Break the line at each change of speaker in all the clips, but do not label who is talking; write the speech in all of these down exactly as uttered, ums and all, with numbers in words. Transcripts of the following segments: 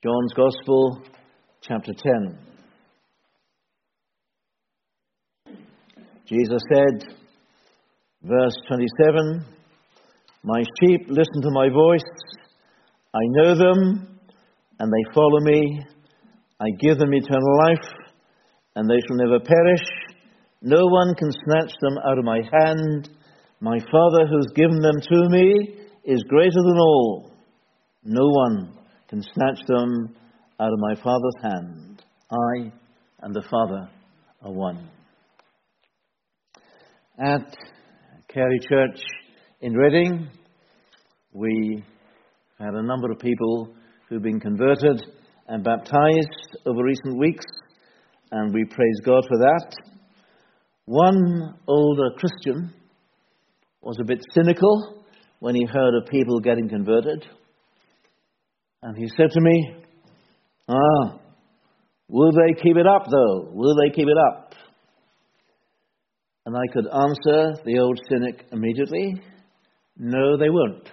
John's Gospel, chapter ten. Jesus said, verse twenty-seven, "My sheep listen to my voice. I know them, and they follow me. I give them eternal life, and they shall never perish. No one can snatch them out of my hand. My Father who has given them to me is greater than all. No one can snatch them out of my Father's hand. I and the Father are one." At Carey Church in Reading, we had a number of people who've been converted and baptized over recent weeks, and we praise God for that. One older Christian was a bit cynical when he heard of people getting converted. And he said to me, ah, will they keep it up though? Will they keep it up? And I could answer the old cynic immediately, no, they won't.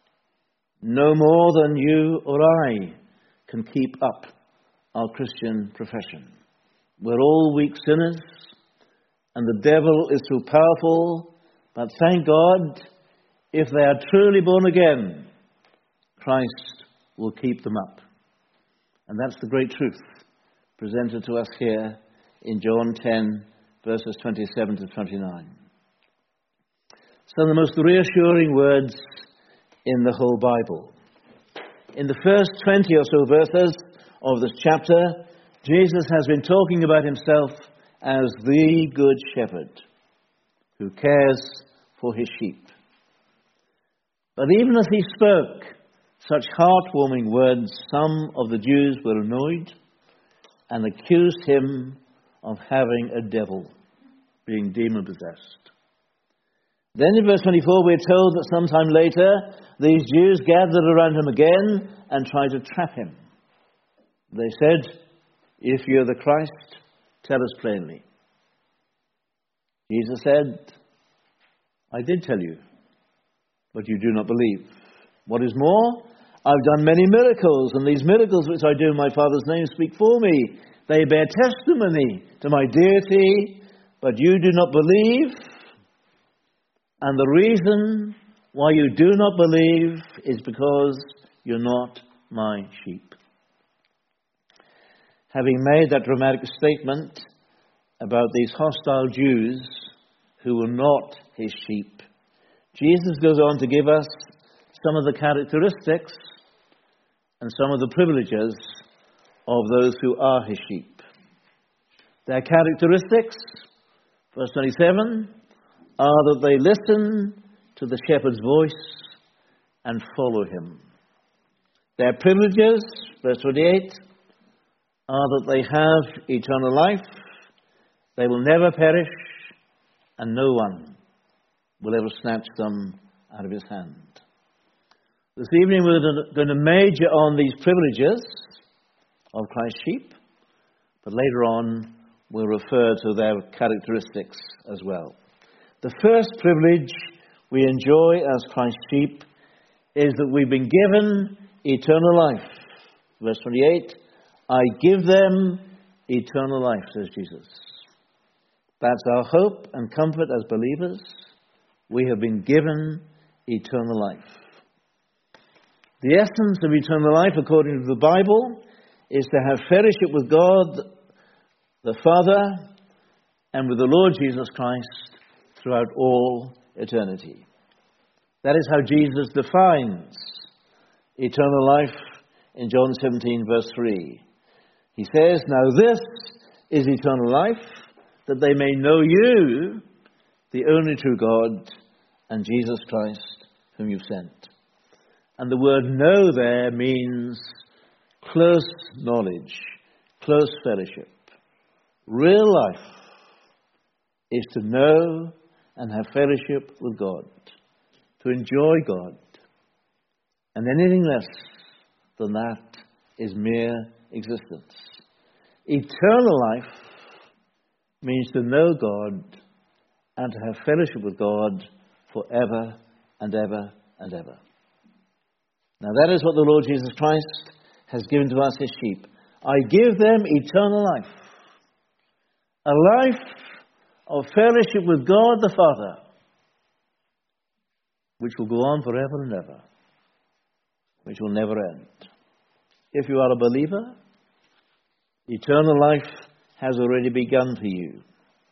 No more than you or I can keep up our Christian profession. We're all weak sinners, and the devil is so powerful, but thank God, if they are truly born again, Christ will keep them up. And that's the great truth presented to us here in John ten, verses twenty-seven to twenty-nine. Some of the most reassuring words in the whole Bible. In the first twenty or so verses of this chapter, Jesus has been talking about himself as the Good Shepherd who cares for his sheep. But even as he spoke such heartwarming words, some of the Jews were annoyed and accused him of having a devil, being demon-possessed. Then in verse twenty-four, we're told that sometime later, these Jews gathered around him again and tried to trap him. They said, "If you're the Christ, tell us plainly." Jesus said, "I did tell you, but you do not believe. What is more, I've done many miracles, and these miracles which I do in my Father's name speak for me. They bear testimony to my deity, but you do not believe. And the reason why you do not believe is because you're not my sheep." Having made that dramatic statement about these hostile Jews who were not his sheep, Jesus goes on to give us some of the characteristics and some of the privileges of those who are his sheep. Their characteristics, verse twenty-seven, are that they listen to the shepherd's voice and follow him. Their privileges, verse twenty-eight, are that they have eternal life, they will never perish, and no one will ever snatch them out of his hand. This evening we're going to major on these privileges of Christ's sheep, but later on we'll refer to their characteristics as well. The first privilege we enjoy as Christ's sheep is that we've been given eternal life. Verse twenty-eight, "I give them eternal life," says Jesus. That's our hope and comfort as believers. We have been given eternal life. The essence of eternal life, according to the Bible, is to have fellowship with God, the Father, and with the Lord Jesus Christ throughout all eternity. That is how Jesus defines eternal life in John seventeen, verse three. He says, "Now this is eternal life, that they may know you, the only true God, and Jesus Christ, whom you've sent." And the word know there means close knowledge, close fellowship. Real life is to know and have fellowship with God, to enjoy God. And anything less than that is mere existence. Eternal life means to know God and to have fellowship with God forever and ever and ever. Now that is what the Lord Jesus Christ has given to us his sheep. I give them eternal life. A life of fellowship with God the Father, which will go on forever and ever, which will never end. If you are a believer, eternal life has already begun for you.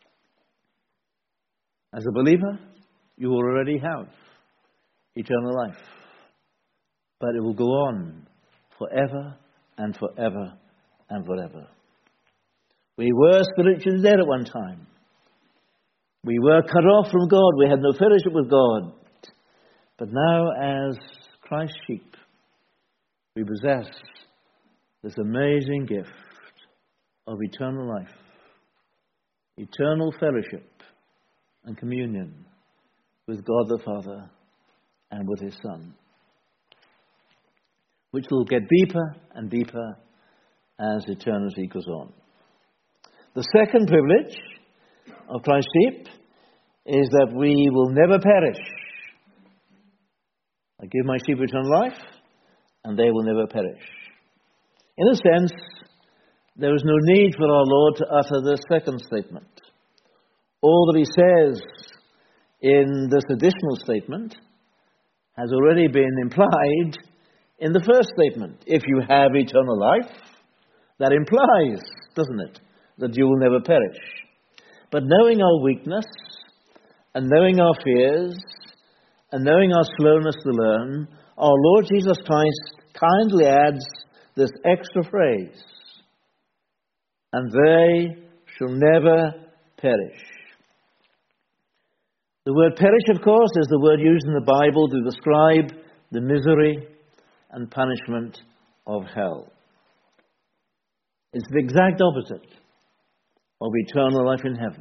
As a believer, you already have eternal life. But it will go on forever and forever and forever. We were spiritually dead at one time. We were cut off from God. We had no fellowship with God. But now, as Christ's sheep, we possess this amazing gift of eternal life, eternal fellowship and communion with God the Father and with his Son, which will get deeper and deeper as eternity goes on. The second privilege of Christ's sheep is that we will never perish. I give my sheep eternal life, and they will never perish. In a sense, there is no need for our Lord to utter the second statement. All that he says in this additional statement has already been implied in the first statement. If you have eternal life, that implies, doesn't it, that you will never perish. But knowing our weakness, and knowing our fears, and knowing our slowness to learn, our Lord Jesus Christ kindly adds this extra phrase, and they shall never perish. The word perish, of course, is the word used in the Bible to describe the misery and punishment of hell. It's the exact opposite of eternal life in heaven.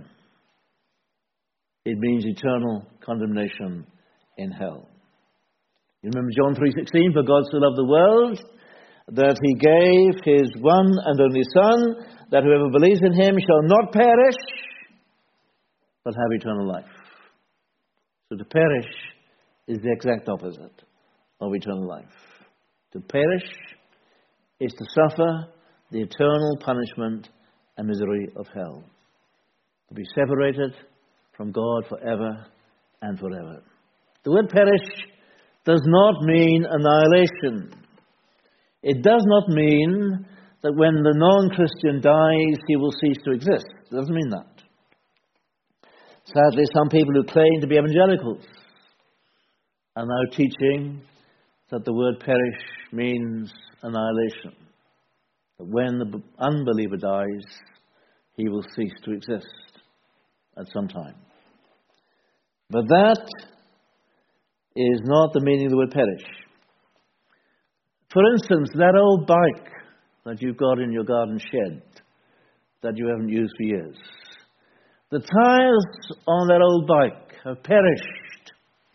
It means eternal condemnation in hell. You remember John three sixteen, for God so loved the world that he gave his one and only Son, that whoever believes in him shall not perish, but have eternal life. So to perish is the exact opposite of eternal life. To perish is to suffer the eternal punishment and misery of hell. To be separated from God forever and forever. The word perish does not mean annihilation. It does not mean that when the non-Christian dies, he will cease to exist. It doesn't mean that. Sadly, some people who claim to be evangelicals are now teaching that the word perish means annihilation. That when the unbeliever dies, he will cease to exist at some time. But that is not the meaning of the word perish. For instance, that old bike that you've got in your garden shed that you haven't used for years. The tires on that old bike have perished.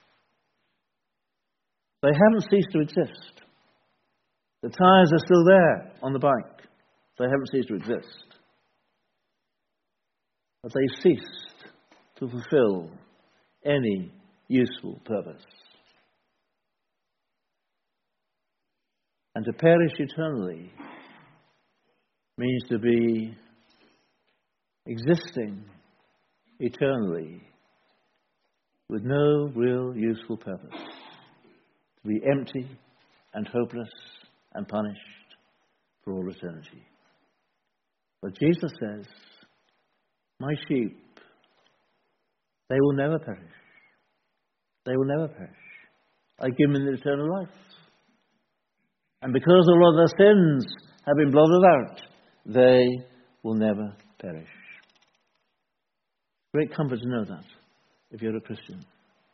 They haven't ceased to exist. The tires are still there on the bike. They haven't ceased to exist. But they've ceased to fulfill any useful purpose. And to perish eternally means to be existing eternally with no real useful purpose. To be empty and hopeless and punished for all eternity. But Jesus says, my sheep, they will never perish. They will never perish. I give them eternal life. And because all of their sins have been blotted out, they will never perish. Great comfort to know that, if you're a Christian.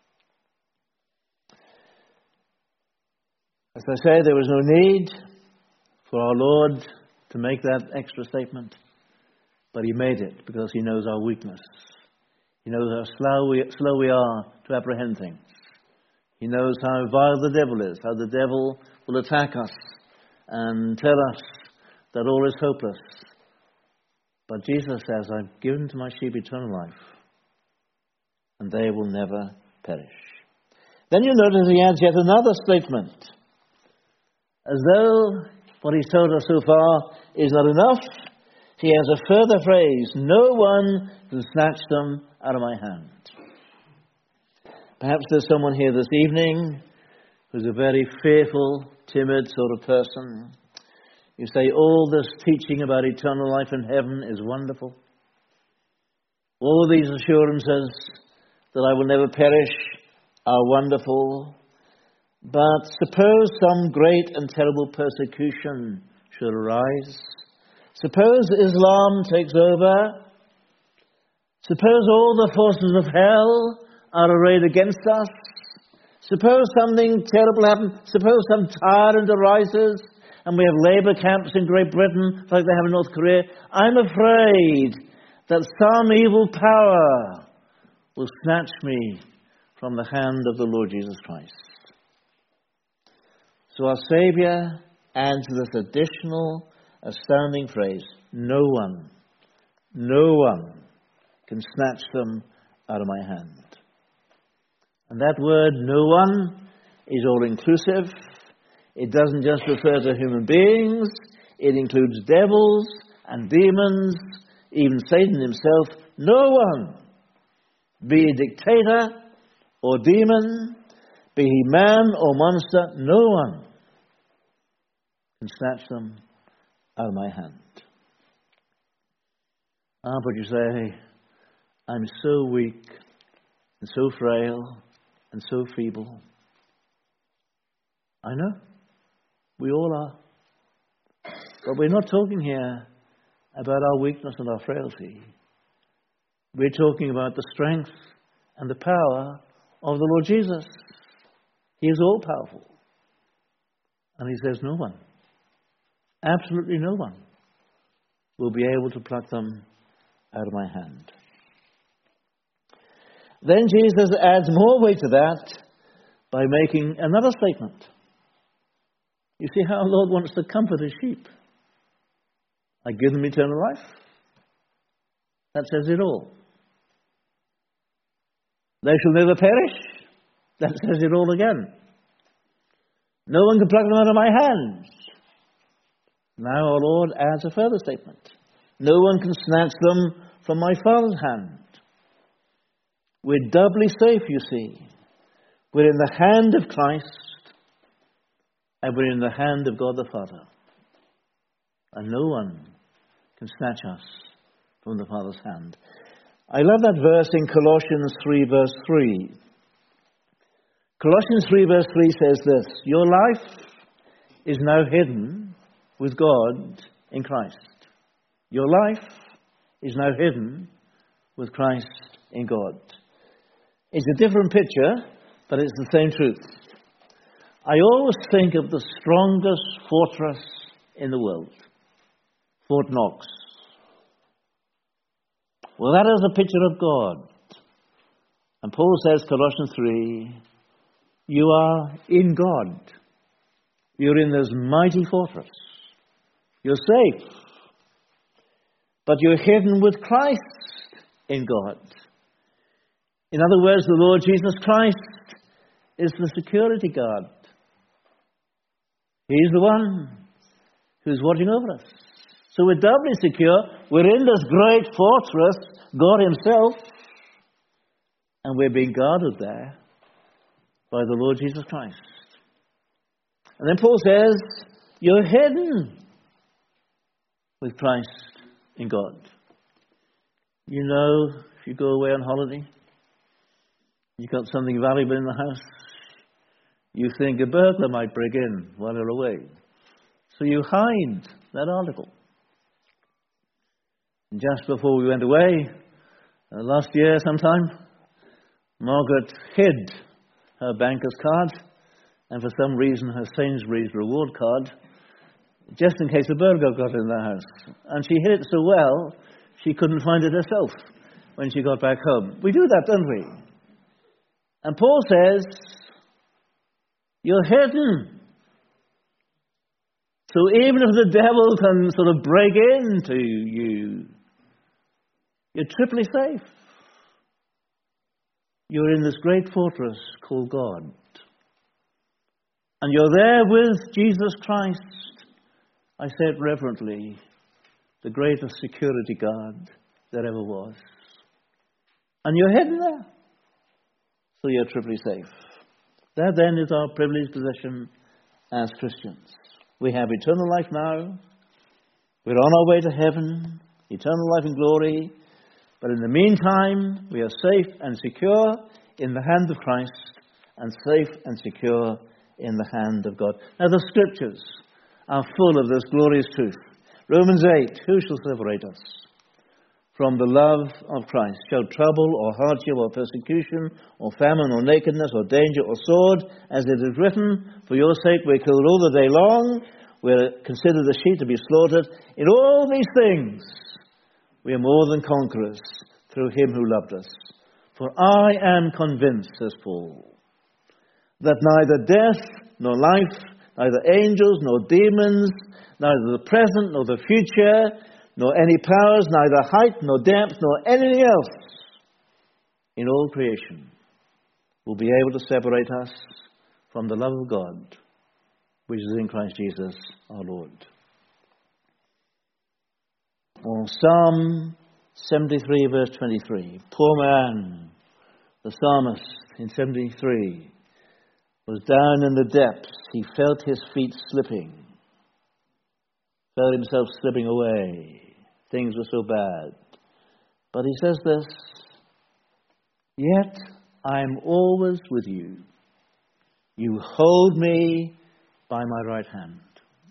As I say, there was no need for our Lord to make that extra statement, but he made it because he knows our weakness. He knows how slow we, slow we are to apprehend things. He knows how vile the devil is, how the devil will attack us and tell us that all is hopeless. But Jesus says, I've given to my sheep eternal life, and they will never perish. Then you notice he adds yet another statement, as though what he's told us so far is not enough. He has a further phrase: no one can snatch them out of my hand. Perhaps there's someone here this evening who's a very fearful, timid sort of person. You say, all this teaching about eternal life in heaven is wonderful. All these assurances that I will never perish are wonderful. But suppose some great and terrible persecution should arise. Suppose Islam takes over. Suppose all the forces of hell are arrayed against us. Suppose something terrible happens. Suppose some tyrant arises and we have labour camps in Great Britain like they have in North Korea. I'm afraid that some evil power will snatch me from the hand of the Lord Jesus Christ. So our Saviour adds this additional astounding phrase: no one, no one can snatch them out of my hand. And that word, no one, is all-inclusive. It doesn't just refer to human beings. It includes devils and demons, even Satan himself. No one, be he dictator or demon, be he man or monster, no one can snatch them out of my hand. Ah, but you say, I'm so weak and so frail and so feeble. I know. We all are. But we're not talking here about our weakness and our frailty. We're talking about the strength and the power of the Lord Jesus. He is all-powerful. And he says no one, absolutely no one, will be able to pluck them out of my hand. Then Jesus adds more weight to that by making another statement. You see how our Lord wants to comfort his sheep. I give them eternal life. That says it all. They shall never perish. That says it all again. No one can pluck them out of my hands. Now our Lord adds a further statement. No one can snatch them from my Father's hand. We're doubly safe, you see. We're in the hand of Christ, and we're in the hand of God the Father. And no one can snatch us from the Father's hand. I love that verse in Colossians three, verse three. Colossians three, verse three says this: your life is now hidden with God in Christ. Your life is now hidden with Christ in God. It's a different picture, but it's the same truth. I always think of the strongest fortress in the world, Fort Knox. Well, that is a picture of God. And Paul says, Colossians three, you are in God. You're in this mighty fortress. You're safe. But you're hidden with Christ in God. In other words, the Lord Jesus Christ is the security guard. He's the one who's watching over us. So we're doubly secure. We're in this great fortress, God himself, and we're being guarded there by the Lord Jesus Christ. And then Paul says, you're hidden with Christ in God. You know, if you go away on holiday, you've got something valuable in the house, you think a burglar might break in while you're away. So you hide that article. And just before we went away, uh, last year sometime, Margaret hid her banker's card and for some reason her Sainsbury's reward card, just in case a burglar got in the house. And she hid it so well, she couldn't find it herself when she got back home. We do that, don't we? And Paul says, you're hidden. So even if the devil can sort of break into you, you're triply safe. You're in this great fortress called God. And you're there with Jesus Christ I say it reverently, the greatest security guard there ever was. And you're hidden there, so you're triply safe. That then is our privileged position as Christians. We have eternal life now. We're on our way to heaven, eternal life in glory. But in the meantime, we are safe and secure in the hand of Christ and safe and secure in the hand of God. Now the Scriptures are full of this glorious truth. Romans eight, who shall separate us from the love of Christ? Shall trouble or hardship or persecution or famine or nakedness or danger or sword? As it is written, for your sake we're killed all the day long. We're considered the sheep to be slaughtered. In all these things we are more than conquerors through him who loved us. For I am convinced, says Paul, that neither death nor life, neither angels nor demons, neither the present nor the future, nor any powers, neither height nor depth, nor anything else in all creation will be able to separate us from the love of God, which is in Christ Jesus our Lord. Or Psalm seventy-three, verse twenty-three. Poor man, the psalmist in seventy-three, was down in the depths. He felt his feet slipping. Felt himself slipping away. Things were so bad. But he says this, yet I am always with you. You hold me by my right hand.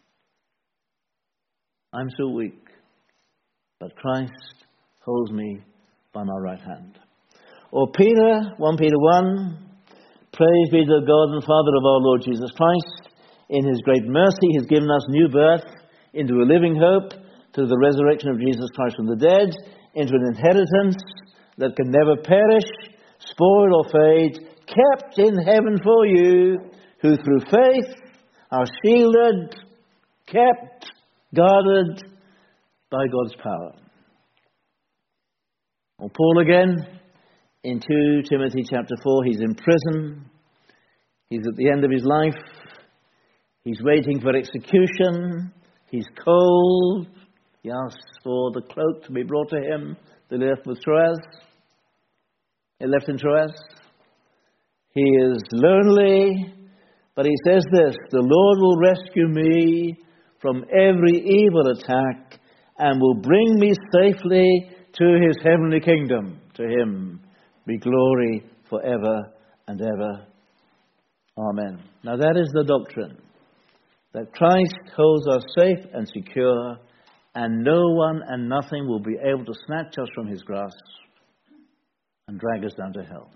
I'm so weak, but Christ holds me by my right hand. Or Peter, First Peter one, praise be to the God and Father of our Lord Jesus Christ. In his great mercy, he has given us new birth into a living hope through the resurrection of Jesus Christ from the dead, into an inheritance that can never perish, spoil or fade, kept in heaven for you, who through faith are shielded, kept, guarded by God's power. Or Paul again, in Second Timothy chapter four, he's in prison. He's at the end of his life. He's waiting for execution. He's cold. He asks for the cloak to be brought to him that left with Troas. It left in Troas. He is lonely, but he says this, the Lord will rescue me from every evil attack and will bring me safely to his heavenly kingdom. To him be glory forever and ever. Amen. Now that is the doctrine, that Christ holds us safe and secure, and no one and nothing will be able to snatch us from his grasp and drag us down to hell.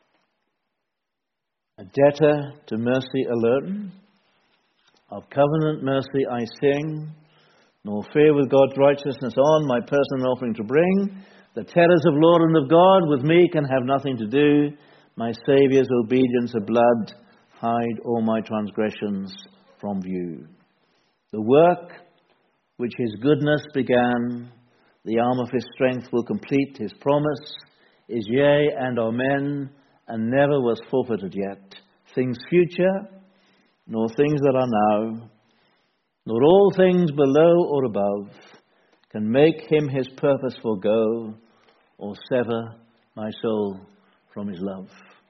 A debtor to mercy alone, of covenant mercy I sing, nor fear with God's righteousness on my personal offering to bring. The terrors of Lord and of God with me can have nothing to do. My Saviour's obedience of blood hide all my transgressions from view. The work which his goodness began, the arm of his strength will complete. His promise is yea and amen, and never was forfeited yet. Things future, nor things that are now, nor all things below or above, can make him his purpose forego, or sever my soul from his love.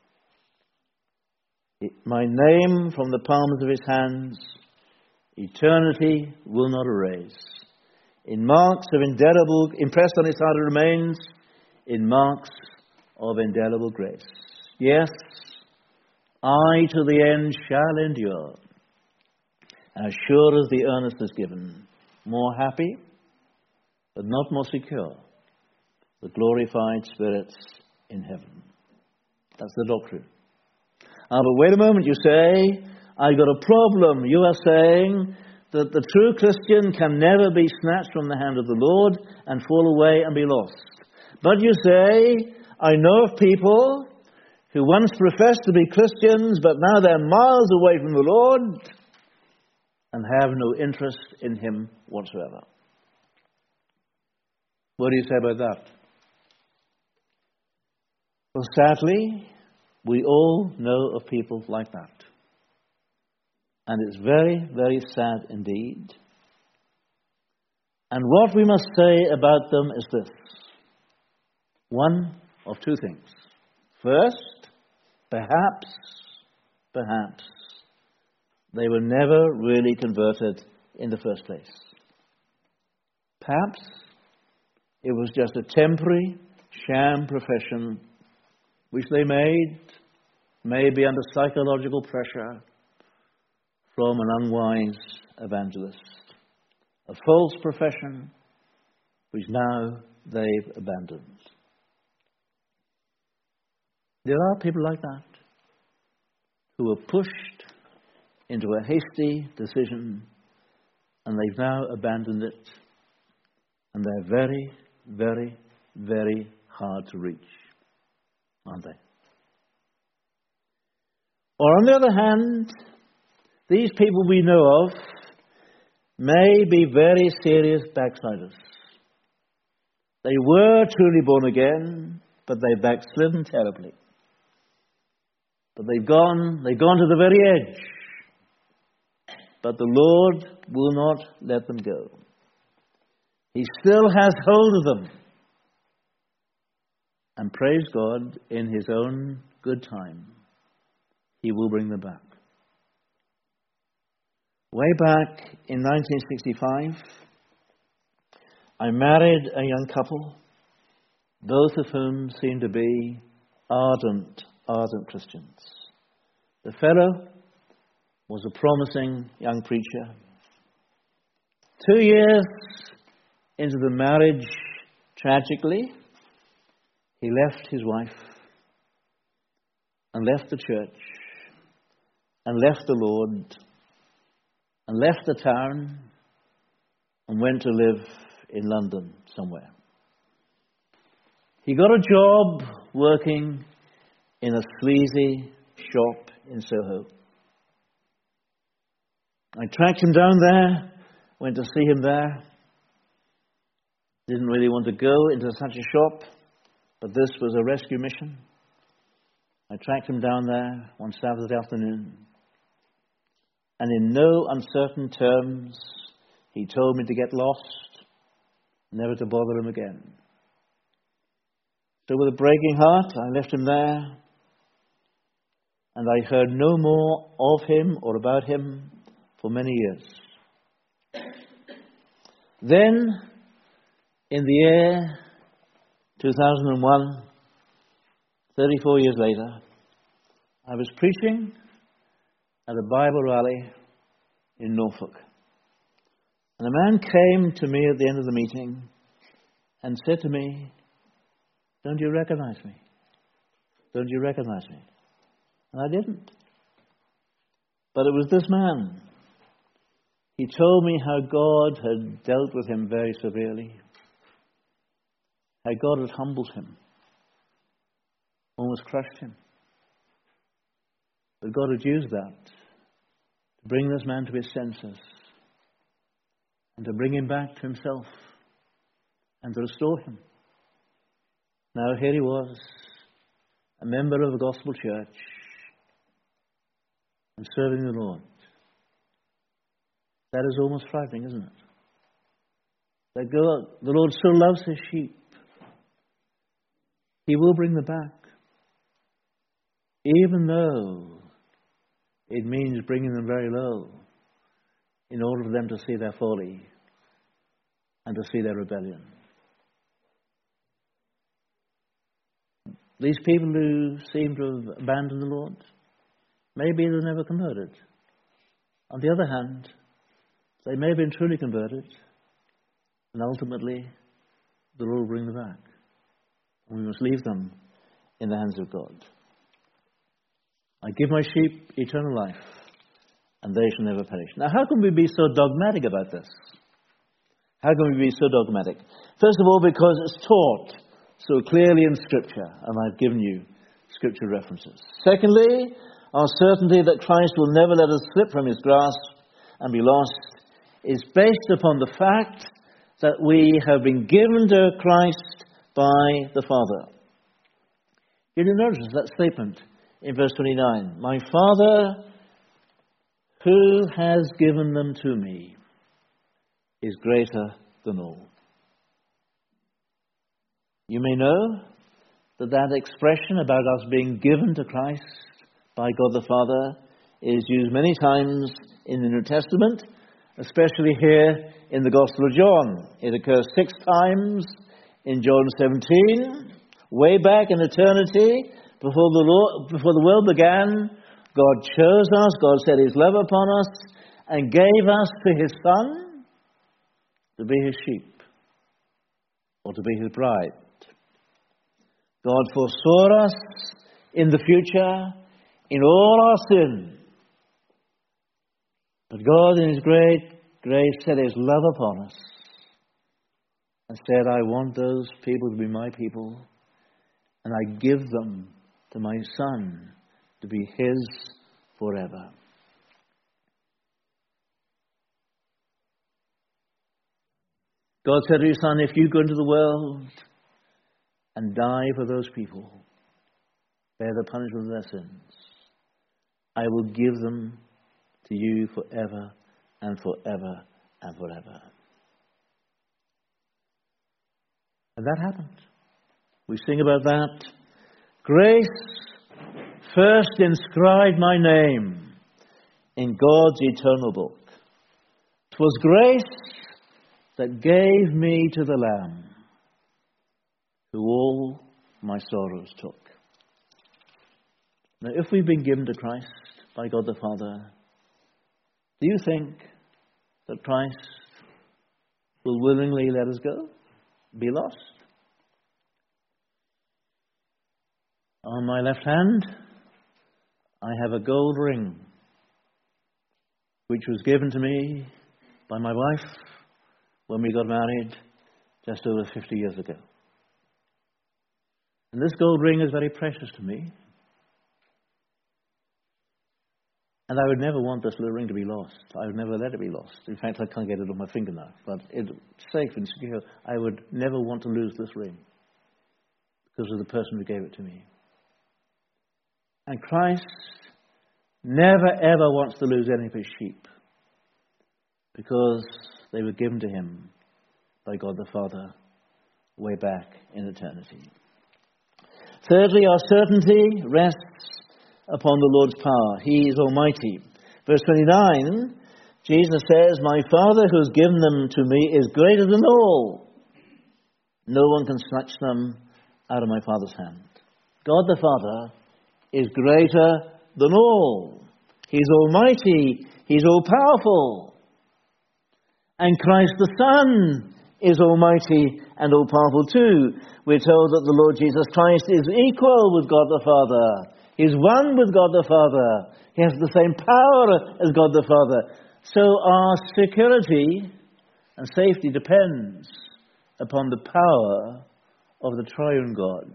My name from the palms of his hands, eternity will not erase. In marks of indelible, impressed on his heart it remains, in marks of indelible grace. Yes, I to the end shall endure, as sure as the earnest is given. More happy, but not more secure, the glorified spirits in heaven. That's the doctrine. Ah, but wait a moment, you say, I've got a problem. You are saying that the true Christian can never be snatched from the hand of the Lord and fall away and be lost. But you say, I know of people who once professed to be Christians, but now they're miles away from the Lord and have no interest in him whatsoever. What do you say about that? Well, sadly, we all know of people like that. And it's very, very sad indeed. And what we must say about them is this. One of two things. First, perhaps, perhaps, they were never really converted in the first place. Perhaps it was just a temporary sham profession which they made, maybe under psychological pressure from an unwise evangelist. A false profession which now they've abandoned. There are people like that who were pushed into a hasty decision and they've now abandoned it, and they're very, very, very hard to reach, aren't they? Or on the other hand, these people we know of may be very serious backsliders. They were truly born again, but they've backslidden terribly. But they've gone, they've gone to the very edge. But the Lord will not let them go. He still has hold of them. And praise God, in His own good time, He will bring them back. Way back in nineteen sixty-five, I married a young couple, both of whom seemed to be ardent, ardent Christians. The fellow was a promising young preacher. Two years into the marriage, tragically, he left his wife and left the church and left the Lord and left the town and went to live in London somewhere. He got a job working in a sleazy shop in Soho. I tracked him down there, went to see him there. Didn't really want to go into such a shop, but this was a rescue mission. I tracked him down there one Saturday afternoon. And in no uncertain terms, he told me to get lost, never to bother him again. So with a breaking heart, I left him there, and I heard no more of him or about him for many years. Then, in the year two thousand one, thirty-four years later, I was preaching at a Bible rally in Norfolk. And a man came to me at the end of the meeting and said to me, "Don't you recognize me? Don't you recognize me?" And I didn't. But it was this man. He told me how God had dealt with him very severely. How God had humbled him. Almost crushed him. But God had used that to bring this man to his senses. And to bring him back to himself. And to restore him. Now here he was. A member of a gospel church. And serving the Lord. That is almost frightening, isn't it? That God, the Lord so loves His sheep. He will bring them back. Even though it means bringing them very low in order for them to see their folly and to see their rebellion. These people who seem to have abandoned the Lord, maybe they're never converted. On the other hand, they may have been truly converted, and ultimately the Lord will bring them back. And we must leave them in the hands of God. I give my sheep eternal life, and they shall never perish. Now, how can we be so dogmatic about this? How can we be so dogmatic? First of all, because it's taught so clearly in Scripture, and I've given you Scripture references. Secondly, our certainty that Christ will never let us slip from His grasp and be lost is based upon the fact that we have been given to Christ by the Father. You notice that statement in verse twenty-nine. My Father, who has given them to me, is greater than all. You may know that that expression about us being given to Christ by God the Father is used many times in the New Testament, especially here in the Gospel of John. It occurs six times in John seventeen. Way back in eternity, before the Lord, before the world began, God chose us, God set his love upon us, and gave us to his Son to be his sheep, or to be his bride. God foresaw us in the future in all our sin. But God in his great grace set his love upon us and said, I want those people to be my people, and I give them to my Son to be his forever. God said to his Son, if you go into the world and die for those people, bear the punishment of their sins, I will give them to you forever and forever and forever. And that happened. We sing about that. Grace first inscribed my name in God's eternal book. 'Twas grace that gave me to the Lamb, who all my sorrows took. Now, if we've been given to Christ by God the Father, do you think that Christ will willingly let us go, be lost? On my left hand, I have a gold ring, which was given to me by my wife when we got married just over fifty years ago. And this gold ring is very precious to me. And I would never want this little ring to be lost. I would never let it be lost. In fact, I can't get it on my finger now. But it's safe and secure. I would never want to lose this ring because of the person who gave it to me. And Christ never, ever wants to lose any of his sheep because they were given to him by God the Father way back in eternity. Thirdly, our certainty rests upon the Lord's power. He is almighty. Verse twenty-nine, Jesus says, my Father who has given them to me is greater than all. No one can snatch them out of my Father's hand. God the Father is greater than all. He's almighty. He's all-powerful. And Christ the Son is almighty and all-powerful too. We're told that the Lord Jesus Christ is equal with God the Father. He's one with God the Father. He has the same power as God the Father. So our security and safety depends upon the power of the triune God.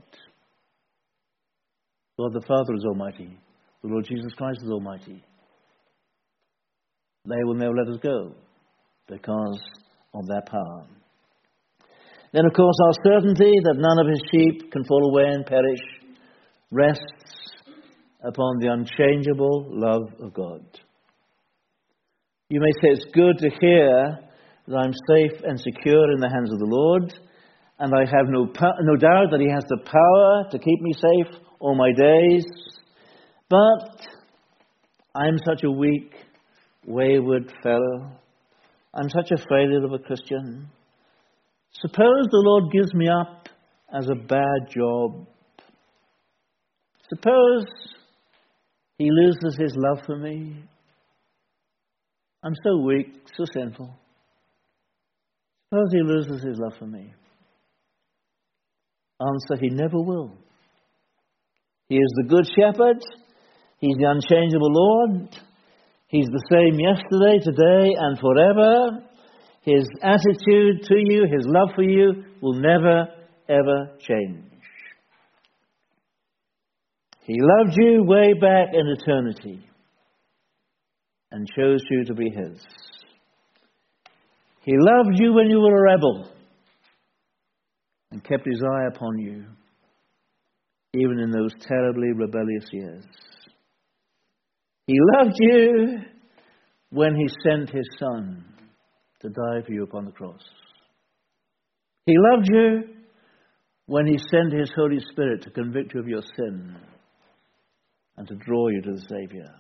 God the Father is almighty. The Lord Jesus Christ is almighty. They will never let us go because of their power. Then, of course, our certainty that none of his sheep can fall away and perish rests upon the unchangeable love of God. You may say it's good to hear that I'm safe and secure in the hands of the Lord, and I have no, no doubt that he has the power to keep me safe all my days. But I'm such a weak, wayward fellow. I'm such a failure of a Christian. Suppose the Lord gives me up as a bad job. Suppose he loses his love for me. I'm so weak, so sinful. Suppose he loses his love for me. Answer, he never will. He is the good shepherd. He's the unchangeable Lord. He's the same yesterday, today, and forever. His attitude to you, his love for you, will never, ever change. He loved you way back in eternity and chose you to be his. He loved you when you were a rebel and kept his eye upon you, even in those terribly rebellious years. He loved you when he sent his Son to die for you upon the cross. He loved you when he sent his Holy Spirit to convict you of your sin and to draw you to the Savior.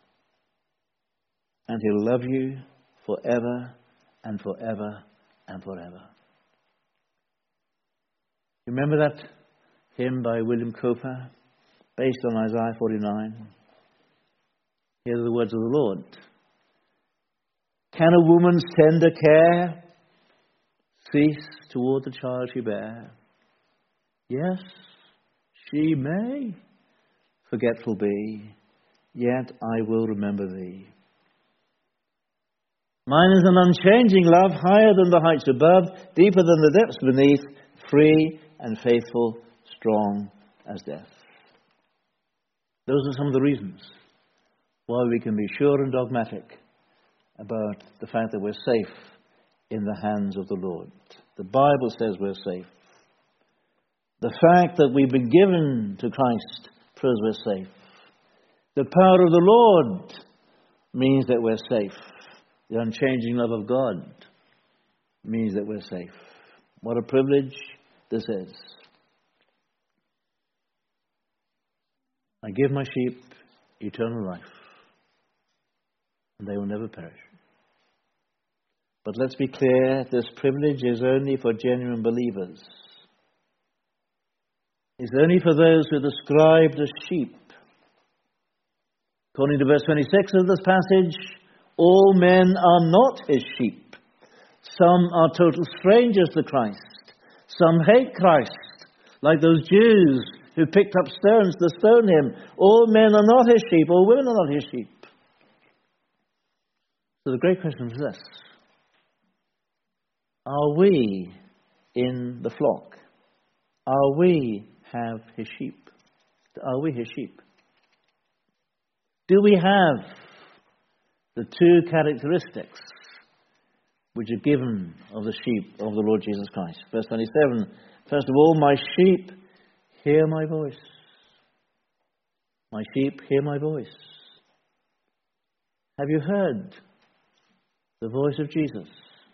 And he'll love you forever and forever and forever. Remember that hymn by William Cowper, based on Isaiah forty-nine? Here are the words of the Lord. Can a woman's tender care cease toward the child she bare? Yes, she may forgetful be, yet I will remember thee. Mine is an unchanging love, higher than the heights above, deeper than the depths beneath, free and faithful, strong as death. Those are some of the reasons why we can be sure and dogmatic about the fact that we're safe in the hands of the Lord. The Bible says we're safe. The fact that we've been given to Christ proves we're safe. The power of the Lord means that we're safe. The unchanging love of God means that we're safe. What a privilege this is. I give my sheep eternal life, and they will never perish. But let's be clear, this privilege is only for genuine believers. It's only for those who are described as sheep. According to verse twenty-six of this passage, all men are not his sheep. Some are total strangers to Christ. Some hate Christ, like those Jews who picked up stones to stone him. All men are not his sheep. All women are not his sheep. So the great question is this. Are we in the flock? Are we have his sheep? Are we his sheep? Do we have the two characteristics which are given of the sheep of the Lord Jesus Christ? Verse twenty-seven, first of all, my sheep hear my voice. My sheep hear my voice. Have you heard the voice of Jesus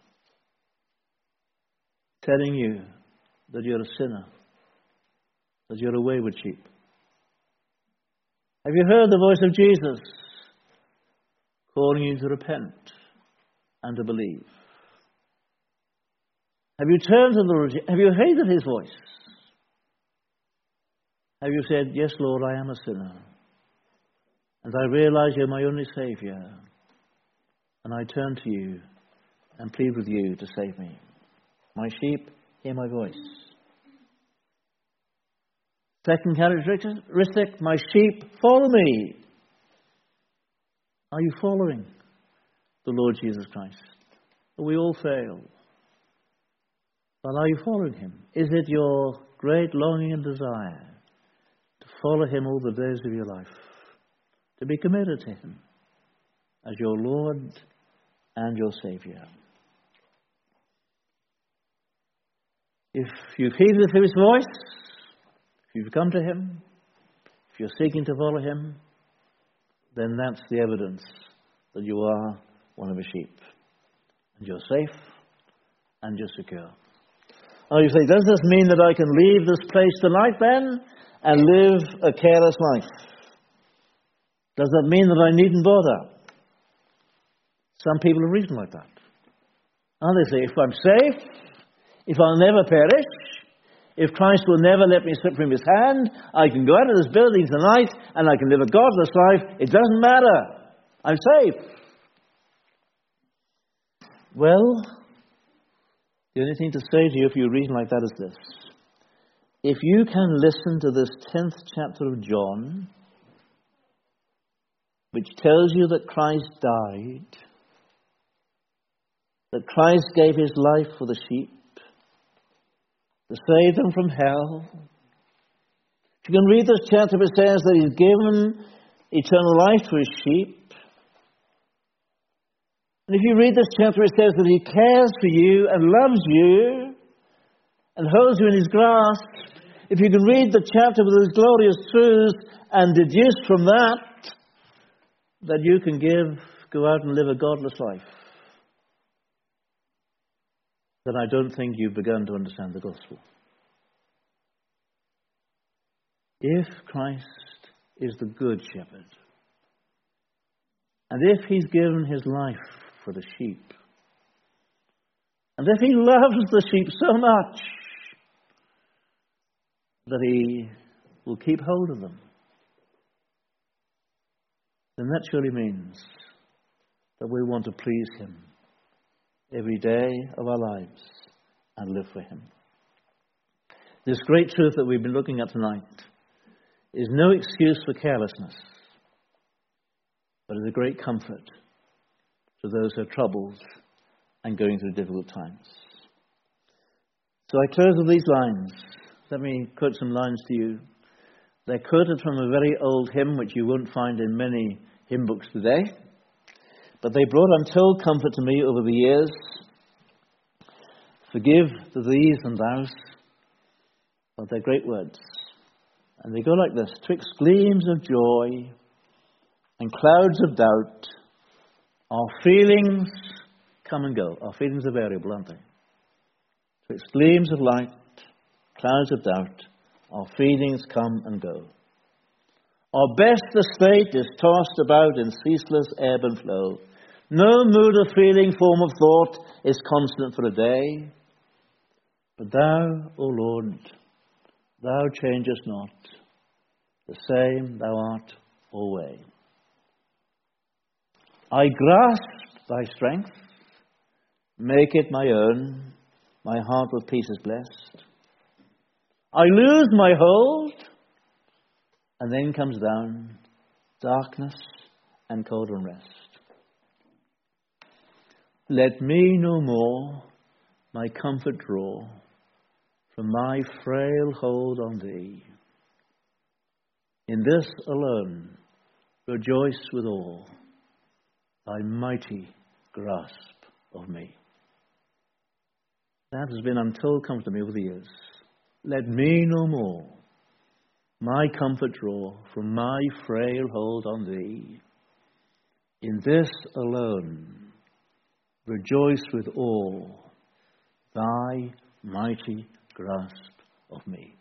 telling you that you're a sinner, that you're a wayward sheep? Have you heard the voice of Jesus calling you to repent and to believe? Have you turned to the Lord? Have you hated his voice? Have you said, yes, Lord, I am a sinner, and I realize you're my only Savior, and I turn to you and plead with you to save me? My sheep hear my voice. Second characteristic, my sheep follow me. Are you following the Lord Jesus Christ? We all fail. But are you following him? Is it your great longing and desire to follow him all the days of your life? To be committed to him as your Lord and your Savior? If you've heeded his voice, if you've come to him, if you're seeking to follow him, then that's the evidence that you are one of his sheep. And you're safe and you're secure. Oh, you say, does this mean that I can leave this place tonight then and live a careless life? Does that mean that I needn't bother? Some people have reasoned like that. And they say, if I'm safe, if I'll never perish, if Christ will never let me slip from his hand, I can go out of this building tonight and I can live a godless life. It doesn't matter. I'm safe. Well, the only thing to say to you if you reason like that is this. If you can listen to this tenth chapter of John, which tells you that Christ died, that Christ gave his life for the sheep, to save them from hell. If you can read this chapter, it says that he's given eternal life to his sheep. And if you read this chapter, it says that he cares for you and loves you and holds you in his grasp. If you can read the chapter with those glorious truths and deduce from that that you can give, go out and live a godless life, then I don't think you've begun to understand the gospel. If Christ is the good shepherd, and if he's given his life for the sheep, and if he loves the sheep so much that he will keep hold of them, then that surely means that we want to please him every day of our lives and live for him. This great truth that we've been looking at tonight is no excuse for carelessness, but is a great comfort to those who are troubled and going through difficult times. So I close with these lines. Let me quote some lines to you. They're quoted from a very old hymn which you won't find in many hymn books today, but they brought untold comfort to me over the years. Forgive the these and thous, but they're great words. And they go like this: twixt gleams of joy and clouds of doubt, our feelings come and go. Our feelings are variable, aren't they? Twixt gleams of light, clouds of doubt, our feelings come and go. Our best estate is tossed about in ceaseless ebb and flow. No mood of feeling, form of thought is constant for a day. But thou, O Lord, thou changest not. The same thou art alway. I grasp thy strength, make it my own. My heart with peace is blessed. I lose my hold, and then comes down darkness and cold unrest. Let me no more my comfort draw from my frail hold on thee. In this alone rejoice with all thy mighty grasp of me. That has been untold comfort to me over the years. Let me no more my comfort draw from my frail hold on thee. In this alone rejoice with all thy mighty grasp of me.